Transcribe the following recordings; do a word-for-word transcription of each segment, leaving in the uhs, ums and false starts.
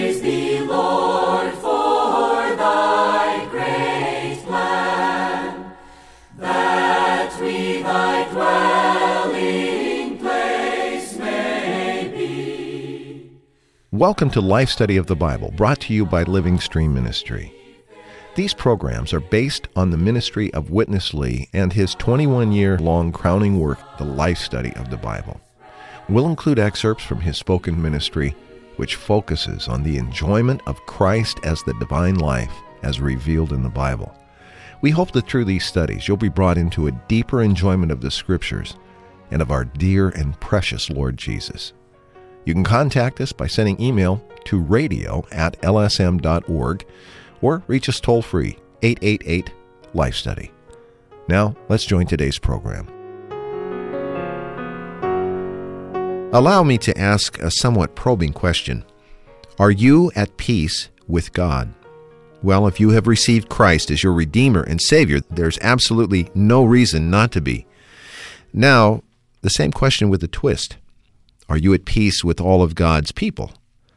Praise thee, Lord, for thy great plan, that we thy dwelling place may be. Welcome to Life Study of the Bible, brought to you by Living Stream Ministry. These programs are based on the ministry of Witness Lee and his twenty-one-year-long crowning work, The Life Study of the Bible. We'll include excerpts from his spoken ministry, which focuses on the enjoyment of Christ as the divine life as revealed in the Bible. We hope that through these studies you'll be brought into a deeper enjoyment of the Scriptures and of our dear and precious Lord Jesus. You can contact us by sending email to radio at l s m dot org or reach us toll-free, eight eight eight, Life Study. Now, let's join today's program. Allow me to ask a somewhat probing question. Are you at peace with God? Well, if you have received Christ as your Redeemer and Savior, there's absolutely no reason not to be. Now, the same question with a twist. Are you at peace with all of God's people?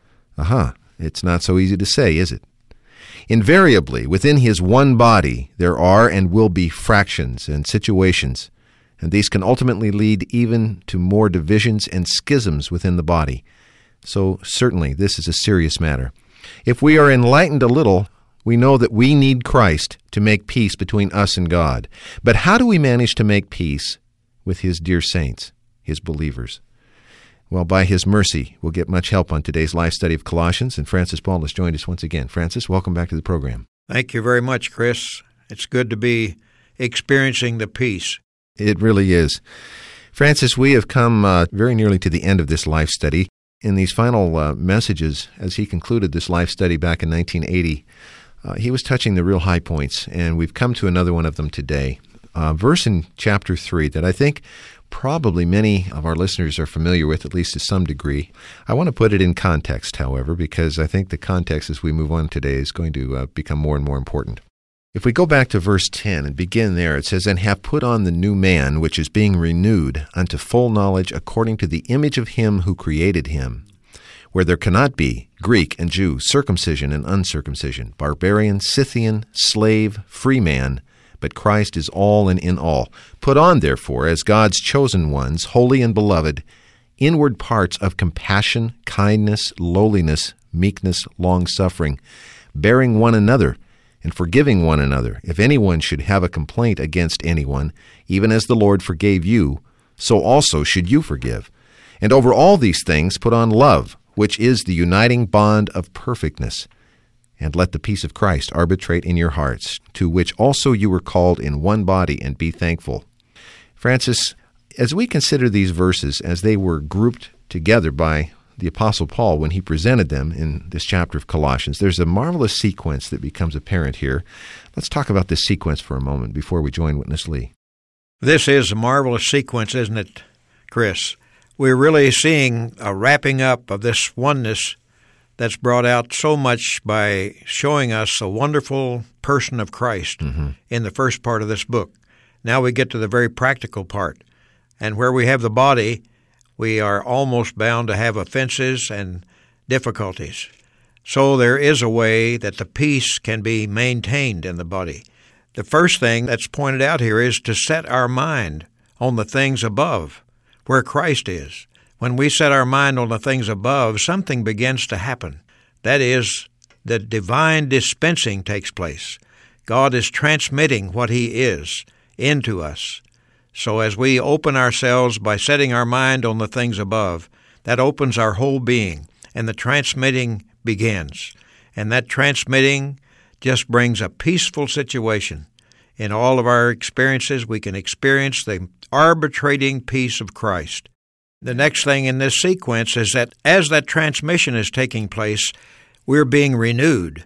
Aha, it's not so easy to say, is it? Invariably, within His one body, there are and will be fractions and situations, and these can ultimately lead even to more divisions and schisms within the body. So certainly, this is a serious matter. If we are enlightened a little, we know that we need Christ to make peace between us and God. But how do we manage to make peace with His dear saints, His believers? Well, by His mercy, we'll get much help on today's life study of Colossians, and Francis Paul has joined us once again. Francis, welcome back to the program. Thank you very much, Chris. It's good to be experiencing the peace. It really is. Francis, we have come uh, very nearly to the end of this life study. In these final uh, messages, as he concluded this life study back in nineteen eighty, uh, he was touching the real high points, and we've come to another one of them today. A verse in chapter three that I think probably many of our listeners are familiar with, at least to some degree. I want to put it in context, however, because I think the context as we move on today is going to uh, become more and more important. If we go back to verse ten and begin there, it says, "And have put on the new man, which is being renewed unto full knowledge according to the image of Him who created him, where there cannot be Greek and Jew, circumcision and uncircumcision, barbarian, Scythian, slave, free man, but Christ is all and in all. Put on, therefore, as God's chosen ones, holy and beloved, inward parts of compassion, kindness, lowliness, meekness, long-suffering, bearing one another, and forgiving one another. If anyone should have a complaint against anyone, even as the Lord forgave you, so also should you forgive. And over all these things put on love, which is the uniting bond of perfectness. And let the peace of Christ arbitrate in your hearts, to which also you were called in one body, and be thankful." Francis, as we consider these verses as they were grouped together by the Apostle Paul when he presented them in this chapter of Colossians, there's a marvelous sequence that becomes apparent here. Let's talk about this sequence for a moment before we join Witness Lee. This is a marvelous sequence, isn't it, Chris? We're really seeing a wrapping up of this oneness that's brought out so much by showing us a wonderful person of Christ mm-hmm. in the first part of this book. Now we get to the very practical part. And where we have the body, we are almost bound to have offenses and difficulties. So there is a way that the peace can be maintained in the body. The first thing that's pointed out here is to set our mind on the things above, where Christ is. When we set our mind on the things above, something begins to happen. That is, the divine dispensing takes place. God is transmitting what He is into us. So as we open ourselves by setting our mind on the things above, that opens our whole being, and the transmitting begins. And that transmitting just brings a peaceful situation. In all of our experiences, we can experience the arbitrating peace of Christ. The next thing in this sequence is that as that transmission is taking place, we're being renewed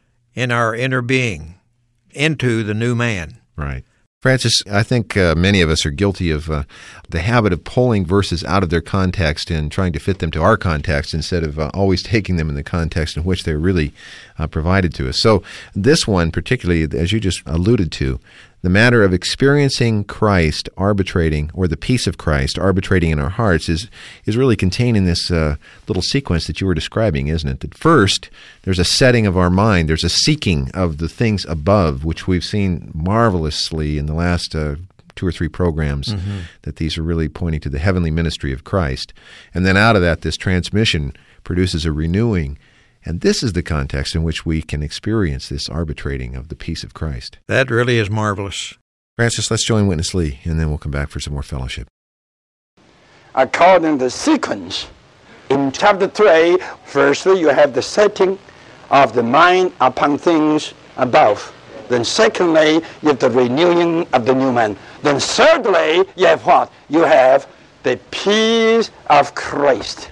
in our inner being into the new man. Right. Francis, I think uh, many of us are guilty of uh, the habit of pulling verses out of their context and trying to fit them to our context instead of uh, always taking them in the context in which they're really uh, provided to us. So this one, particularly, as you just alluded to, The matter of experiencing Christ arbitrating, or the peace of Christ arbitrating in our hearts, is is really contained in this uh, little sequence that you were describing, isn't it? That first, there's a setting of our mind. There's a seeking of the things above, which we've seen marvelously in the last uh, two or three programs, mm-hmm. that these are really pointing to the heavenly ministry of Christ. And then out of that, this transmission produces a renewing. And this is the context in which we can experience this arbitrating of the peace of Christ. That really is marvelous. Francis, let's join Witness Lee, and then we'll come back for some more fellowship. According to the sequence, in chapter three, firstly, you have the setting of the mind upon things above. Then secondly, you have the renewing of the new man. Then thirdly, you have what? You have the peace of Christ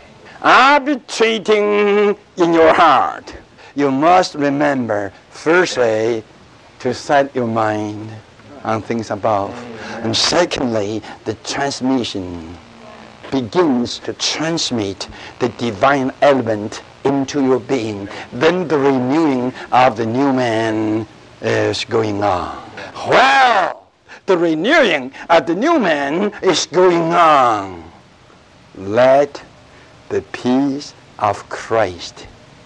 arbitrating in your heart. You must remember, firstly, to set your mind on things above. And secondly, the transmission begins to transmit the divine element into your being. Then the renewing of the new man is going on. Well, the renewing of the new man is going on. Let the peace of Christ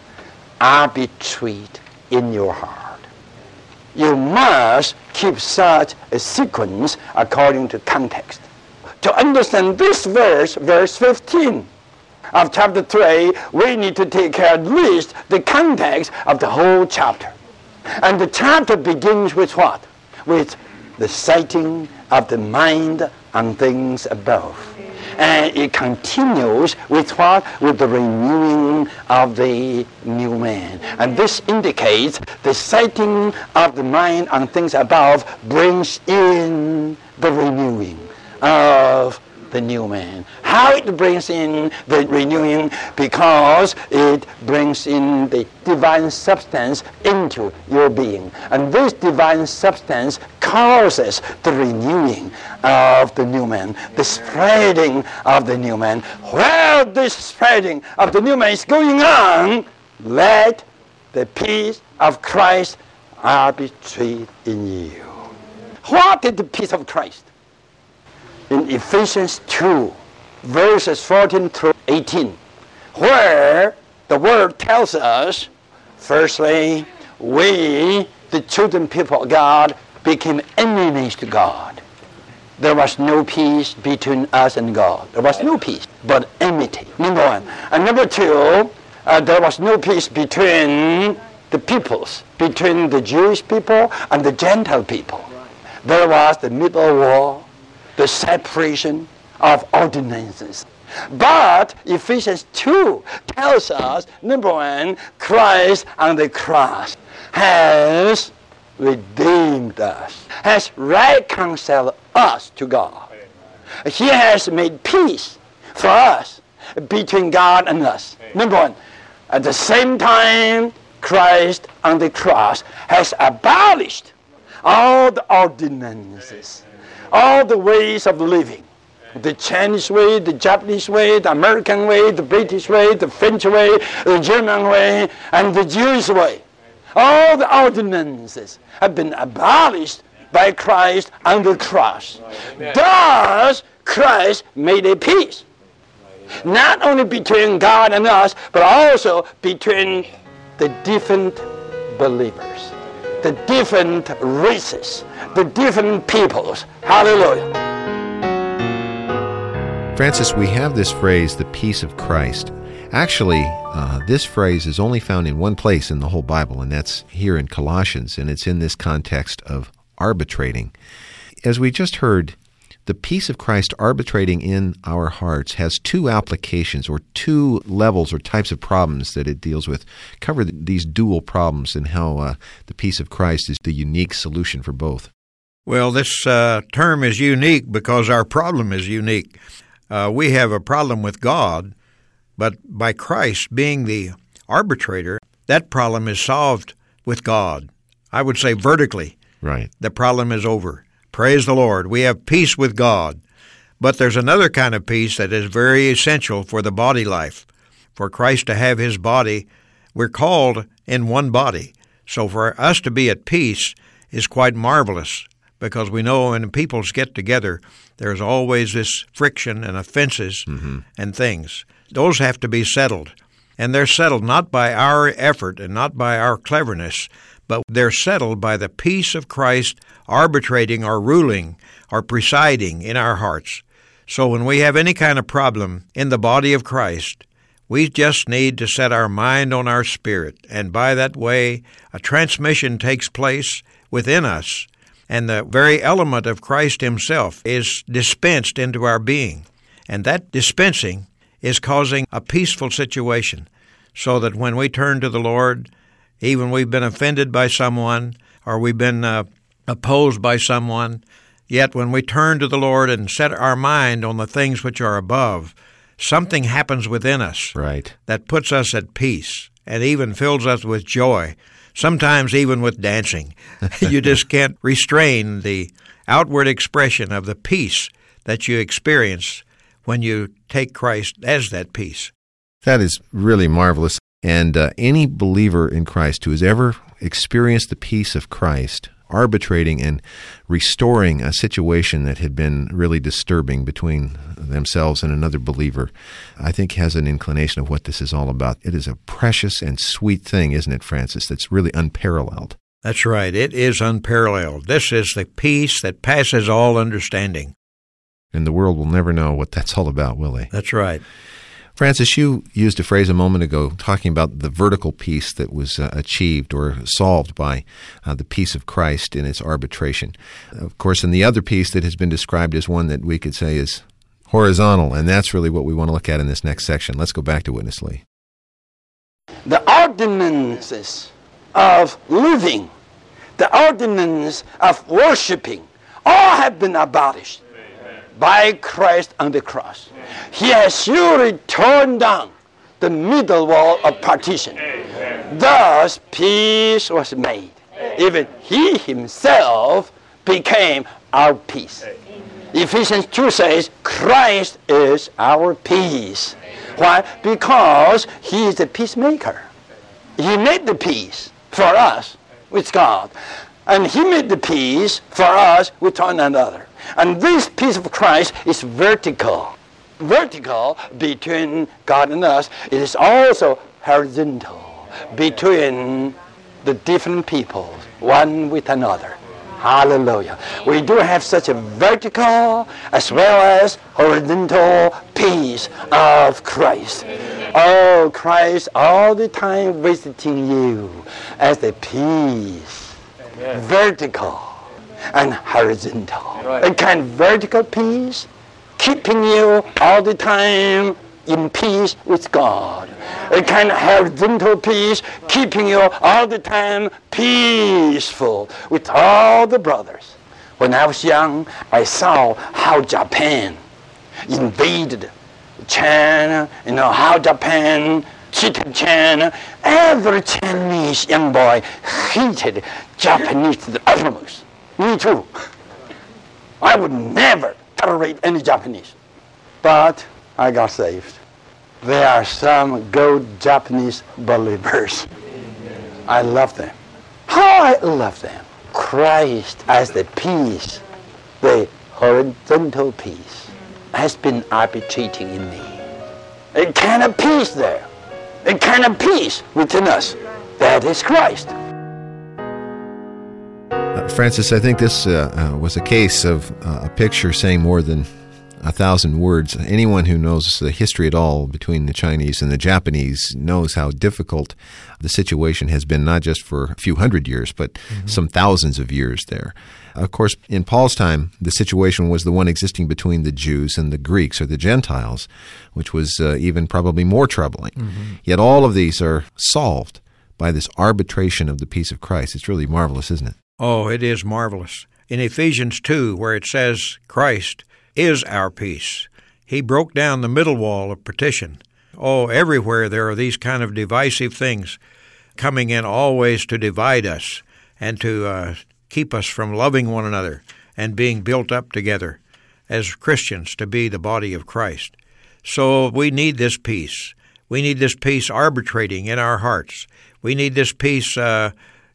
arbitrate in your heart. You must keep such a sequence according to context. To understand this verse, verse fifteen of chapter three, we need to take care at least the context of the whole chapter. And the chapter begins with what? With the setting of the mind on things above. And it continues with what? With the renewing of the new man. And this indicates the setting of the mind on things above brings in the renewing of the new man. How it brings in the renewing? Because it brings in the divine substance into your being. And this divine substance causes the renewing of the new man, the spreading of the new man. While this spreading of the new man is going on, let the peace of Christ arbitrate in you. What is the peace of Christ? In Ephesians two, verses fourteen through eighteen, where the word tells us, firstly, we, the chosen people of God, became enemies to God. There was no peace between us and God. There was no peace, but enmity, number one. And number two, uh, there was no peace between the peoples, between the Jewish people and the Gentile people. There was the middle wall, the separation of ordinances. But Ephesians two tells us, number one, Christ on the cross has redeemed us, has reconciled us to God. He has made peace for us between God and us. Number one, at the same time, Christ on the cross has abolished all the ordinances, all the ways of living. The Chinese way, the Japanese way, the American way, the British way, the French way, the German way, and the Jewish way. All the ordinances have been abolished by Christ on the cross. Thus, Christ made a peace. Not only between God and us, but also between the different believers, the different races, the different peoples. Hallelujah. Francis, we have this phrase, the peace of Christ. Actually, uh, this phrase is only found in one place in the whole Bible, and that's here in Colossians, and it's in this context of arbitrating. As we just heard, the peace of Christ arbitrating in our hearts has two applications, or two levels or types of problems that it deals with. Cover these dual problems and how uh, the peace of Christ is the unique solution for both. Well, this uh, term is unique because our problem is unique. Uh, we have a problem with God, but by Christ being the arbitrator, that problem is solved with God. I would say vertically. Right. The problem is over. Praise the Lord. We have peace with God. But there's another kind of peace that is very essential for the body life. For Christ to have his body, we're called in one body. So for us to be at peace is quite marvelous. because we know when peoples get together, there's always this friction and offenses mm-hmm. and things. Those have to be settled. And they're settled not by our effort and not by our cleverness, but they're settled by the peace of Christ arbitrating or ruling or presiding in our hearts. So when we have any kind of problem in the body of Christ, we just need to set our mind on our spirit, and by that way a transmission takes place within us, and the very element of Christ himself is dispensed into our being. And that dispensing is causing a peaceful situation, so that when we turn to the Lord, even we've been offended by someone or we've been uh, opposed by someone, yet when we turn to the Lord and set our mind on the things which are above, something happens within us right. that puts us at peace and even fills us with joy, sometimes even with dancing. You just can't restrain the outward expression of the peace that you experience when you take Christ as that peace. That is really marvelous. And uh, any believer in Christ who has ever experienced the peace of Christ arbitrating and restoring a situation that had been really disturbing between themselves and another believer, I think has an inclination of what this is all about. It is a precious and sweet thing, isn't it, Francis, that's really unparalleled. That's right. It is unparalleled. This is the peace that passes all understanding. And the world will never know what that's all about, will they? That's right. Francis, you used a phrase a moment ago talking about the vertical peace that was uh, achieved or solved by uh, the peace of Christ in its arbitration. Of course, and the other peace that has been described as one that we could say is horizontal, and that's really what we want to look at in this next section. Let's go back to Witness Lee. The ordinances of living, the ordinance of worshiping, all have been abolished by Christ on the cross. He has surely torn down the middle wall of partition. Thus peace was made. Even he himself became our peace. Ephesians two says, Christ is our peace. Why? Because he is the peacemaker. He made the peace for us with God. And he made the peace for us with one another. And this peace of Christ is vertical. Vertical between God and us. It is also horizontal between the different peoples, one with another. Hallelujah. We do have such a vertical as well as horizontal peace of Christ. Oh, Christ all the time visiting you as the peace. Amen. Vertical and horizontal. Right. A kind of vertical peace, keeping you all the time in peace with God. A kind of horizontal peace, keeping you all the time peaceful with all the brothers. When I was young, I saw how Japan invaded China, you know, how Japan cheated China. Every Chinese young boy hated Japanese to the uttermost. Me too. I would never tolerate any Japanese. But I got saved. There are some good Japanese believers. I love them. How I love them. Christ as the peace, the horizontal peace, has been arbitrating in me. A kind of peace there. A kind of peace within us. That is Christ. Uh, Francis, I think this uh, uh, was a case of uh, a picture saying more than a thousand words. Anyone who knows the history at all between the Chinese and the Japanese knows how difficult the situation has been, not just for a few hundred years, but mm-hmm. some thousands of years there. Of course, in Paul's time, the situation was the one existing between the Jews and the Greeks, or the Gentiles, which was uh, even probably more troubling. Mm-hmm. Yet all of these are solved by this arbitration of the peace of Christ. It's really marvelous, isn't it? Oh, it is marvelous. In Ephesians two, where it says Christ is our peace, he broke down the middle wall of partition. Oh, everywhere there are these kind of divisive things coming in always to divide us and to uh, keep us from loving one another and being built up together as Christians to be the body of Christ. So we need this peace. We need this peace arbitrating in our hearts. We need this peace uh,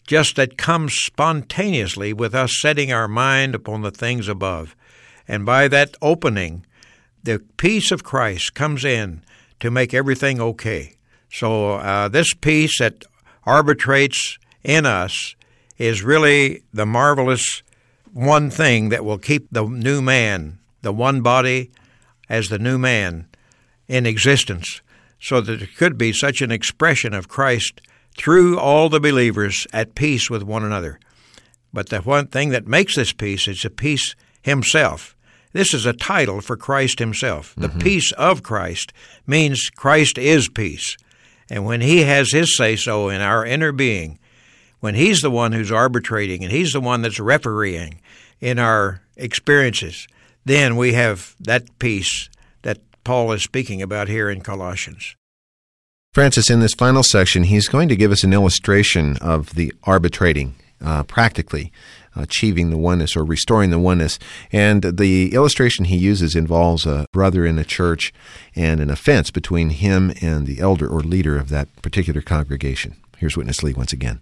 just that comes spontaneously with us setting our mind upon the things above. And by that opening, the peace of Christ comes in to make everything okay. So uh, this peace that arbitrates in us is really the marvelous one thing that will keep the new man, the one body as the new man, in existence, so that it could be such an expression of Christ through all the believers at peace with one another. But the one thing that makes this peace is the peace himself. This is a title for Christ himself. The mm-hmm. peace of Christ means Christ is peace. And when he has his say-so in our inner being, when he's the one who's arbitrating and he's the one that's refereeing in our experiences, then we have that peace that Paul is speaking about here in Colossians. Francis, in this final section, he's going to give us an illustration of the arbitrating, uh, practically achieving the oneness or restoring the oneness. And the illustration he uses involves a brother in a church and an offense between him and the elder or leader of that particular congregation. Here's Witness Lee once again.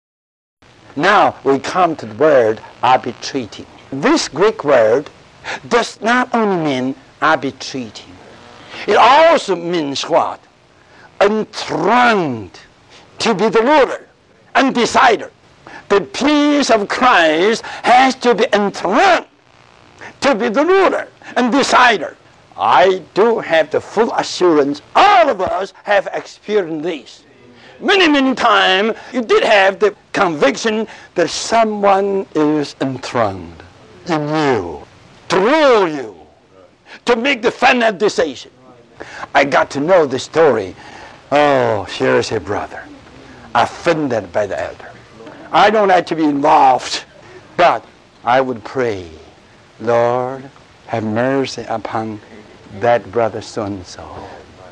Now we come to the word arbitrating. This Greek word does not only mean arbitrating. It also means what? Enthroned, to be the ruler and decider. The peace of Christ has to be enthroned, to be the ruler and decider. I do have the full assurance all of us have experienced this. Many, many times you did have the conviction that someone is enthroned in you, to rule you, to make the final decision. I got to know the story. Oh, here's a brother offended by the elder. I don't like to be involved, but I would pray, Lord, have mercy upon that brother so-and-so.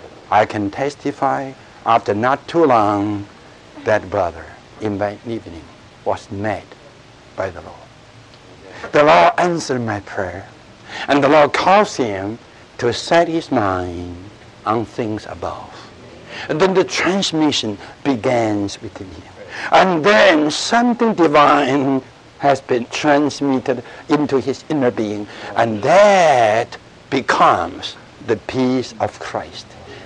I can testify, after not too long, that brother in my evening was met by the Lord. The Lord answered my prayer, and the Lord caused him to set his mind on things above. And then the transmission begins within him. And then something divine has been transmitted into his inner being, and that becomes the peace of Christ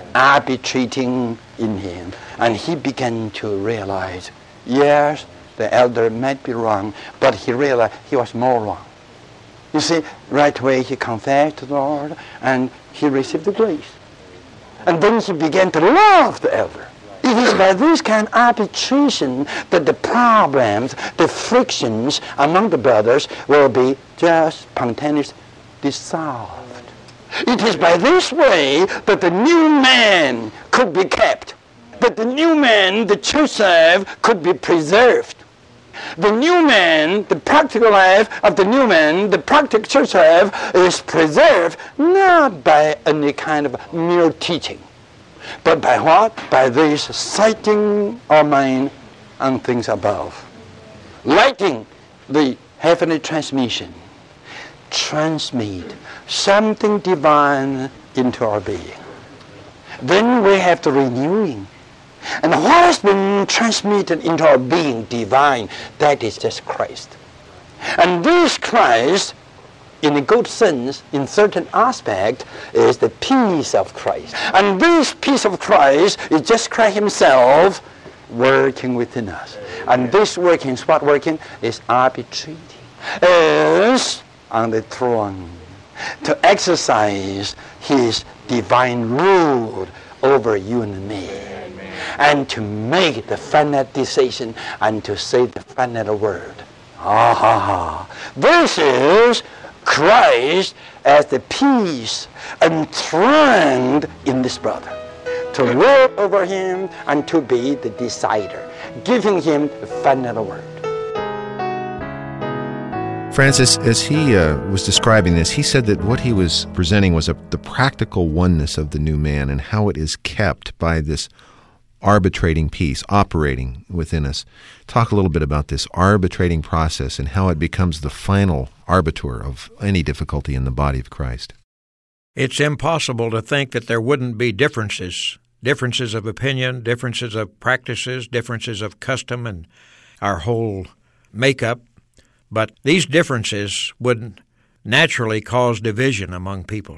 arbitrating in him. And he began to realize, yes, the elder might be wrong, but he realized he was more wrong. You see, right away he confessed to the Lord, and he received the grace. And then he began to love the elder. It is by this kind of arbitration that the problems, the frictions among the brothers will be just spontaneously dissolved. It is by this way that the new man could be kept, that the new man, the church life, could be preserved. The new man, the practical life of the new man, the practical church life is preserved not by any kind of mere teaching, but by what? By this sighting our mind on things above. Lighting the heavenly transmission, transmit something divine into our being. Then we have the renewing. And what has been transmitted into our being divine, that is just Christ. And this Christ, in a good sense, in certain aspect, is the peace of Christ. And this peace of Christ is just Christ himself working within us. And this working is what working? Is arbitrating. Is on the throne to exercise his divine rule over you and me. And to make the final decision and to say the final word. Ah ha ha. This is Christ as the peace enthroned in this brother, to rule over him and to be the decider, giving him the final word. Francis, as he uh, was describing this, he said that what he was presenting was a, the practical oneness of the new man and how it is kept by this arbitrating peace operating within us. Talk a little bit about this arbitrating process and how it becomes the final arbiter of any difficulty in the body of Christ. It's impossible to think that there wouldn't be differences, differences of opinion, differences of practices, differences of custom and our whole makeup, but these differences would naturally cause division among people.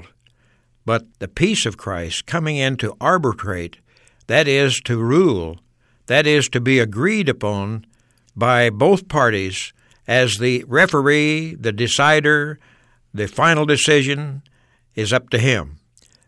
But the peace of Christ coming in to arbitrate, that is to rule, that is to be agreed upon by both parties as the referee, the decider, the final decision is up to him.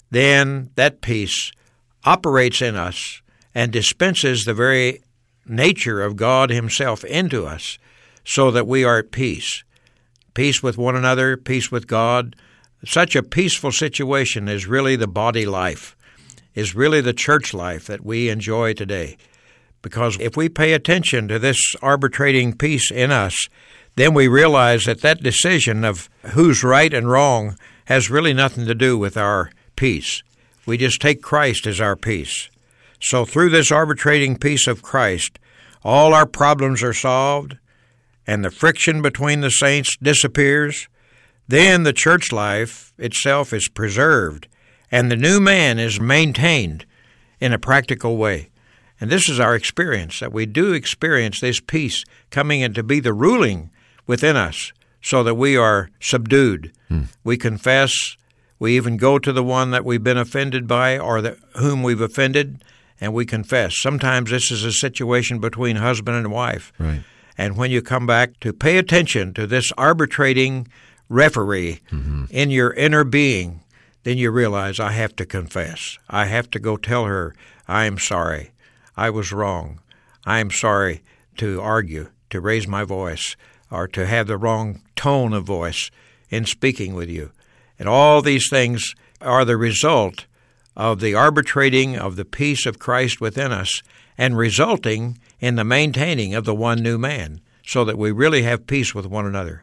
Then that peace operates in us and dispenses the very nature of God himself into us so that we are at peace. Peace with one another, peace with God. Such a peaceful situation is really the body life, is really the church life that we enjoy today. Because if we pay attention to this arbitrating peace in us, then we realize that that decision of who's right and wrong has really nothing to do with our peace. We just take Christ as our peace. So through this arbitrating peace of Christ, all our problems are solved, and the friction between the saints disappears. Then the church life itself is preserved, and the new man is maintained in a practical way. And this is our experience, that we do experience this peace coming in to be the ruling within us so that we are subdued. Hmm. We confess. We even go to the one that we've been offended by or the, whom we've offended, and we confess. Sometimes this is a situation between husband and wife. Right. And when you come back to pay attention to this arbitrating referee mm-hmm. in your inner being, then you realize, I have to confess. I have to go tell her, I am sorry. I was wrong. I am sorry to argue, to raise my voice, or to have the wrong tone of voice in speaking with you. And all these things are the result of the arbitrating of the peace of Christ within us and resulting in the maintaining of the one new man so that we really have peace with one another.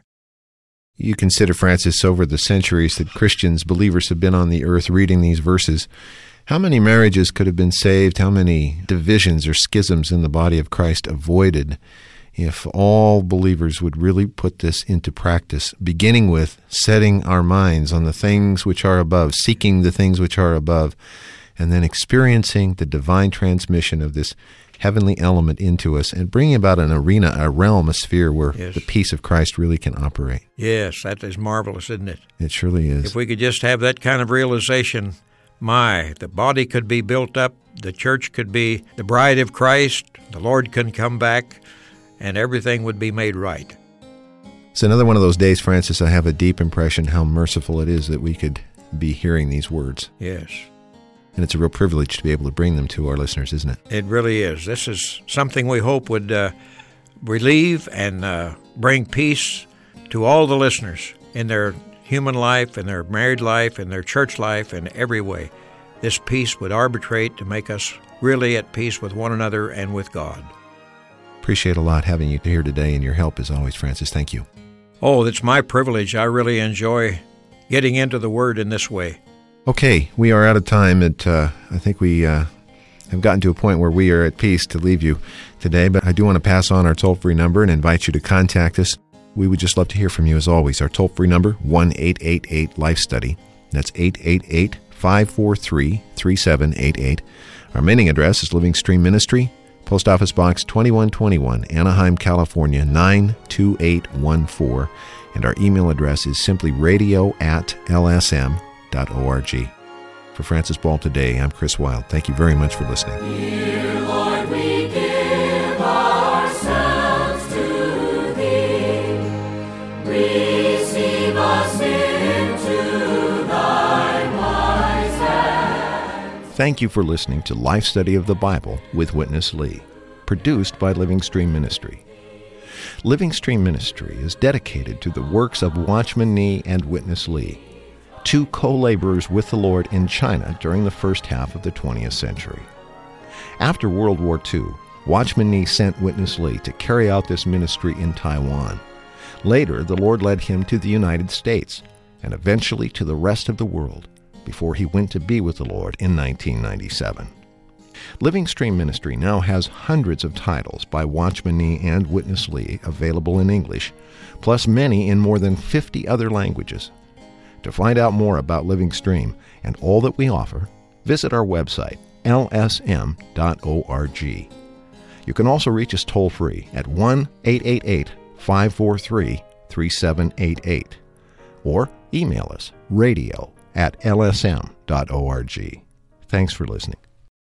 You consider, Francis, over the centuries that Christians, believers have been on the earth reading these verses. How many marriages could have been saved? How many divisions or schisms in the body of Christ avoided if all believers would really put this into practice, beginning with setting our minds on the things which are above, seeking the things which are above, and then experiencing the divine transmission of this heavenly element into us and bringing about an arena, a realm, a sphere where yes. the peace of Christ really can operate. Yes, that is marvelous, isn't it? It surely is. If we could just have that kind of realization, my, the body could be built up, the church could be the bride of Christ, the Lord can come back, and everything would be made right. It's another one of those days, Francis, I have a deep impression how merciful it is that we could be hearing these words. Yes. And it's a real privilege to be able to bring them to our listeners, isn't it? It really is. This is something we hope would uh, relieve and uh, bring peace to all the listeners in their human life, in their married life, in their church life, in every way. This peace would arbitrate to make us really at peace with one another and with God. Appreciate a lot having you here today, and your help as always, Francis. Thank you. Oh, it's my privilege. I really enjoy getting into the Word in this way. Okay, we are out of time. It, uh, I think we uh, have gotten to a point where we are at peace to leave you today, but I do want to pass on our toll-free number and invite you to contact us. We would just love to hear from you as always. Our toll-free number, one eight eight eight life study. That's eight eight eight, five four three, three seven eight eight. Our mailing address is Living Stream Ministry, Post Office Box twenty-one twenty-one, Anaheim, California, nine two eight one four. And our email address is simply radio at l s m dot org. For Francis Ball today, I'm Chris Wilde. Thank you very much for listening. Dear Lord, we give ourselves to Thee. Receive us into Thy wise hands. Thank you for listening to Life Study of the Bible with Witness Lee, produced by Living Stream Ministry. Living Stream Ministry is dedicated to the works of Watchman Nee and Witness Lee, two co-laborers with the Lord in China during the first half of the twentieth century. After World War Two, Watchman Nee sent Witness Lee to carry out this ministry in Taiwan. Later, the Lord led him to the United States, and eventually to the rest of the world, before he went to be with the Lord in nineteen ninety-seven. Living Stream Ministry now has hundreds of titles by Watchman Nee and Witness Lee available in English, plus many in more than fifty other languages. To find out more about Living Stream and all that we offer, visit our website, l s m dot org. You can also reach us toll-free at one eight eight eight, five four three, three seven eight eight or email us radio at l s m dot org. Thanks for listening.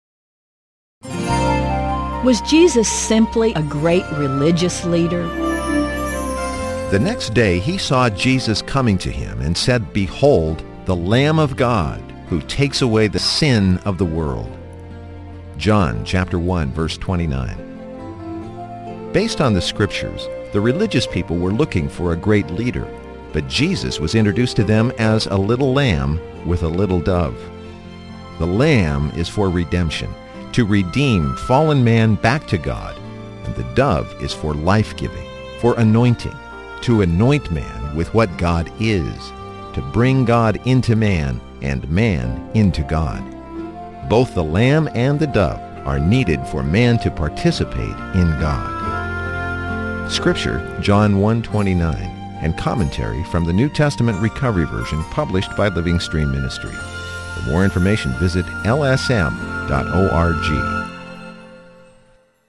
Was Jesus simply a great religious leader? The next day he saw Jesus coming to him and said, "Behold, the Lamb of God, who takes away the sin of the world." John chapter one, verse twenty-nine. Based on the scriptures, the religious people were looking for a great leader, but Jesus was introduced to them as a little lamb with a little dove. The lamb is for redemption, to redeem fallen man back to God, and the dove is for life-giving, for anointing, to anoint man with what God is, to bring God into man and man into God. Both the lamb and the dove are needed for man to participate in God. Scripture, John one twenty-nine, and commentary from the New Testament Recovery Version published by Living Stream Ministry. For more information, visit l s m dot org.